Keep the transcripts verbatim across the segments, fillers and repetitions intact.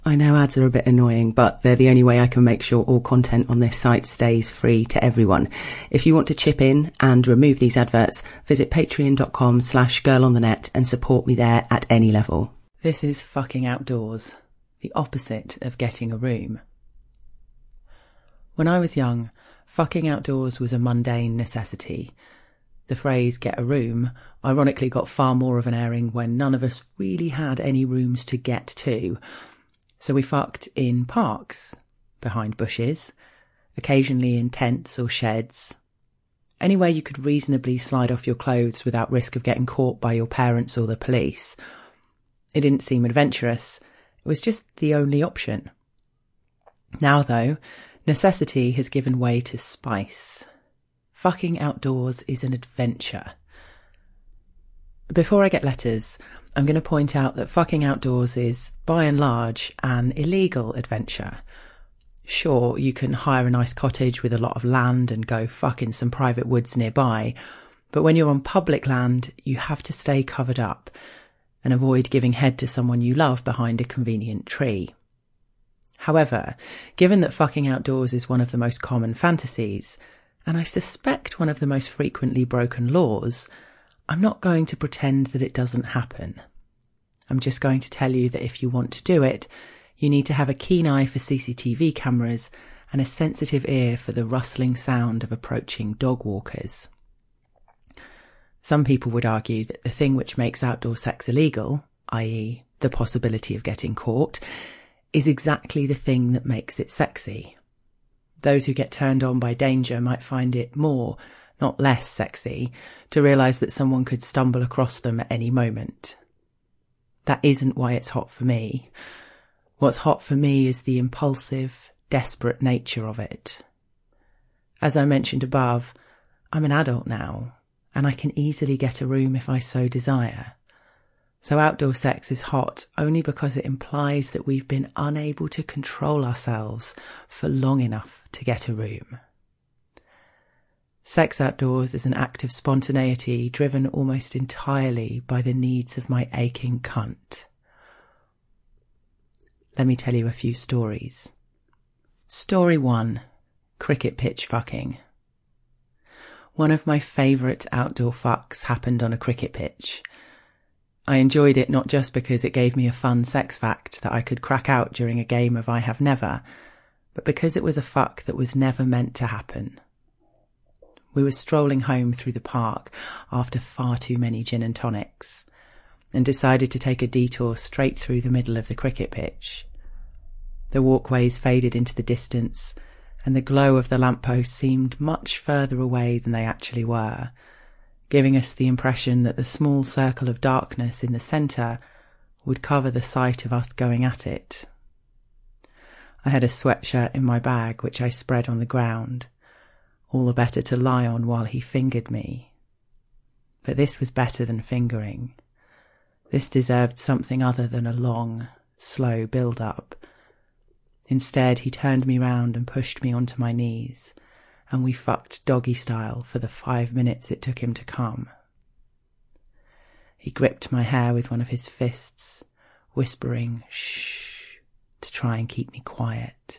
I know ads are a bit annoying, but they're the only way I can make sure all content on this site stays free to everyone. If you want to chip in and remove these adverts, visit patreon.com slash girlonthenet and support me there at any level. This is fucking outdoors, the opposite of getting a room. When I was young, fucking outdoors was a mundane necessity. The phrase get a room ironically got far more of an airing when none of us really had any rooms to get to. So we fucked in parks, behind bushes, occasionally in tents or sheds. Anywhere you could reasonably slide off your clothes without risk of getting caught by your parents or the police. It didn't seem adventurous. It was just the only option. Now, though, necessity has given way to spice. Fucking outdoors is an adventure. Before I get letters, I'm going to point out that fucking outdoors is, by and large, an illegal adventure. Sure, you can hire a nice cottage with a lot of land and go fuck in some private woods nearby, but when you're on public land, you have to stay covered up and avoid giving head to someone you love behind a convenient tree. However, given that fucking outdoors is one of the most common fantasies, and I suspect one of the most frequently broken laws, I'm not going to pretend that it doesn't happen. I'm just going to tell you that if you want to do it, you need to have a keen eye for C C T V cameras and a sensitive ear for the rustling sound of approaching dog walkers. Some people would argue that the thing which makes outdoor sex illegal, that is the possibility of getting caught, is exactly the thing that makes it sexy. Those who get turned on by danger might find it more, not less sexy, to realise that someone could stumble across them at any moment. That isn't why it's hot for me. What's hot for me is the impulsive, desperate nature of it. As I mentioned above, I'm an adult now, and I can easily get a room if I so desire. So outdoor sex is hot only because it implies that we've been unable to control ourselves for long enough to get a room. Sex outdoors is an act of spontaneity driven almost entirely by the needs of my aching cunt. Let me tell you a few stories. Story one. Cricket pitch fucking. One of my favourite outdoor fucks happened on a cricket pitch. I enjoyed it not just because it gave me a fun sex fact that I could crack out during a game of I Have Never, but because it was a fuck that was never meant to happen. We were strolling home through the park after far too many gin and tonics, and decided to take a detour straight through the middle of the cricket pitch. The walkways faded into the distance, and the glow of the lampposts seemed much further away than they actually were, giving us the impression that the small circle of darkness in the centre would cover the sight of us going at it. I had a sweatshirt in my bag which I spread on the ground, all the better to lie on while he fingered me. But this was better than fingering. This deserved something other than a long, slow build-up. Instead, he turned me round and pushed me onto my knees, and we fucked doggy style for the five minutes it took him to come. He gripped my hair with one of his fists, whispering shh to try and keep me quiet.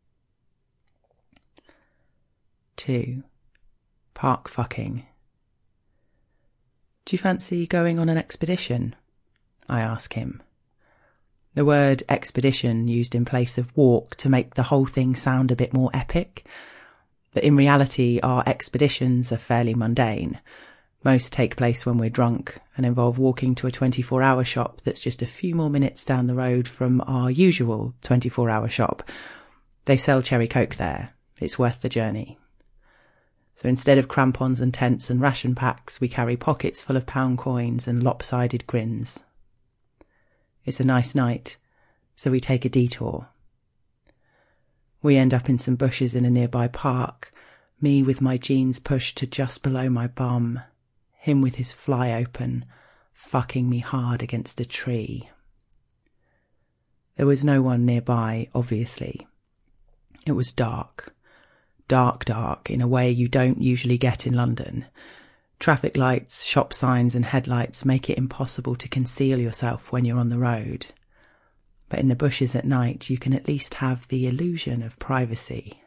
Two. Park fucking. Do you fancy going on an expedition? I ask him. The word expedition used in place of walk to make the whole thing sound a bit more epic. But in reality, our expeditions are fairly mundane. Most take place when we're drunk and involve walking to a twenty-four hour shop that's just a few more minutes down the road from our usual twenty-four hour shop. They sell cherry coke there. It's worth the journey. So instead of crampons and tents and ration packs, we carry pockets full of pound coins and lopsided grins. It's a nice night, so we take a detour. We end up in some bushes in a nearby park, me with my jeans pushed to just below my bum, him with his fly open, fucking me hard against a tree. There was no one nearby, obviously. It was dark. Dark, dark, in a way you don't usually get in London. Traffic lights, shop signs and headlights make it impossible to conceal yourself when you're on the road. But in the bushes at night, you can at least have the illusion of privacy.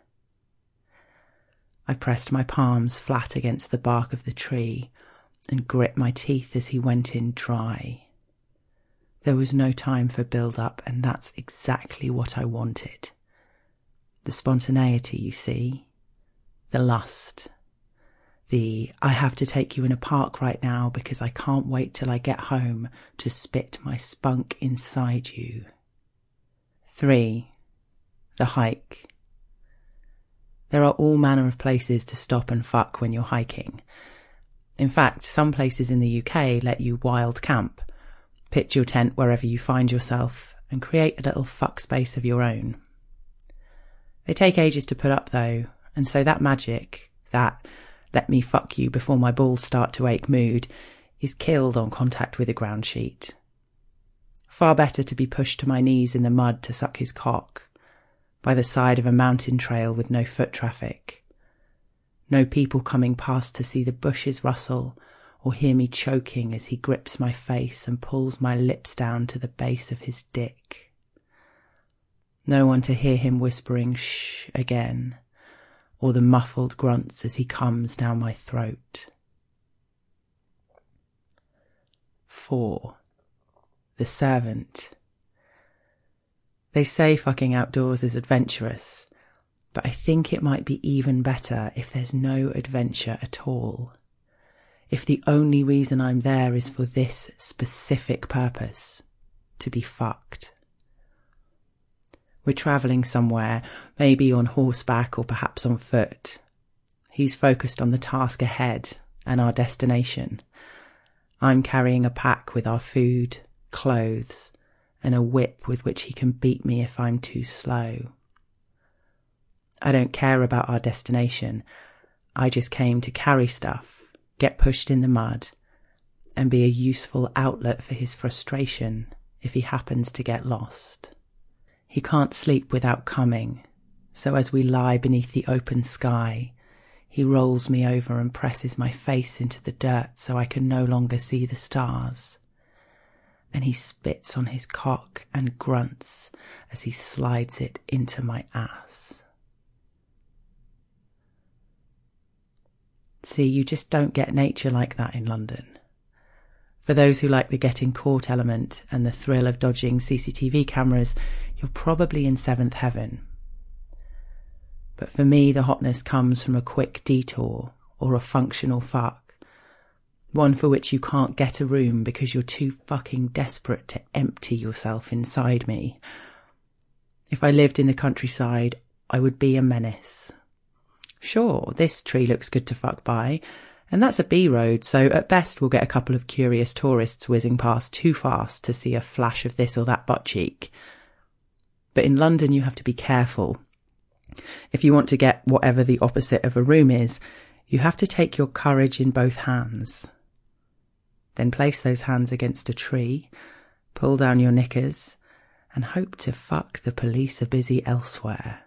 I pressed my palms flat against the bark of the tree and grit my teeth as he went in dry. There was no time for build-up, and that's exactly what I wanted. The spontaneity, you see. The lust. The, I have to take you in a park right now because I can't wait till I get home to spit my spunk inside you. Three. The hike. There are all manner of places to stop and fuck when you're hiking. In fact, some places in the U K let you wild camp. Pitch your tent wherever you find yourself and create a little fuck space of your own. They take ages to put up though, and so that magic, that let me fuck you before my balls start to ache mood, is killed on contact with a ground sheet. Far better to be pushed to my knees in the mud to suck his cock, by the side of a mountain trail with no foot traffic. No people coming past to see the bushes rustle or hear me choking as he grips my face and pulls my lips down to the base of his dick. No one to hear him whispering shh again, or the muffled grunts as he comes down my throat. Four. The servant. They say fucking outdoors is adventurous, but I think it might be even better if there's no adventure at all. If the only reason I'm there is for this specific purpose, to be fucked. We're travelling somewhere, maybe on horseback or perhaps on foot. He's focused on the task ahead and our destination. I'm carrying a pack with our food, clothes, and a whip with which he can beat me if I'm too slow. I don't care about our destination. I just came to carry stuff, get pushed in the mud, and be a useful outlet for his frustration if he happens to get lost. He can't sleep without coming, so as we lie beneath the open sky, he rolls me over and presses my face into the dirt so I can no longer see the stars. And he spits on his cock and grunts as he slides it into my ass. See, you just don't get nature like that in London. For those who like the getting caught element and the thrill of dodging C C T V cameras, you're probably in seventh heaven. But for me, the hotness comes from a quick detour or a functional fuck. One for which you can't get a room because you're too fucking desperate to empty yourself inside me. If I lived in the countryside, I would be a menace. Sure, this tree looks good to fuck by, and that's a B road, so at best we'll get a couple of curious tourists whizzing past too fast to see a flash of this or that butt cheek. But in London you have to be careful. If you want to get whatever the opposite of a room is, you have to take your courage in both hands. Then place those hands against a tree, pull down your knickers, and hope to fuck the police are busy elsewhere.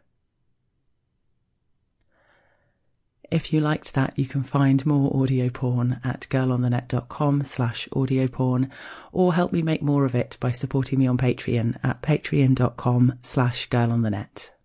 If you liked that, you can find more audio porn at girlonthenet.com slash audio porn, or help me make more of it by supporting me on Patreon at patreon.com slash girlonthenet.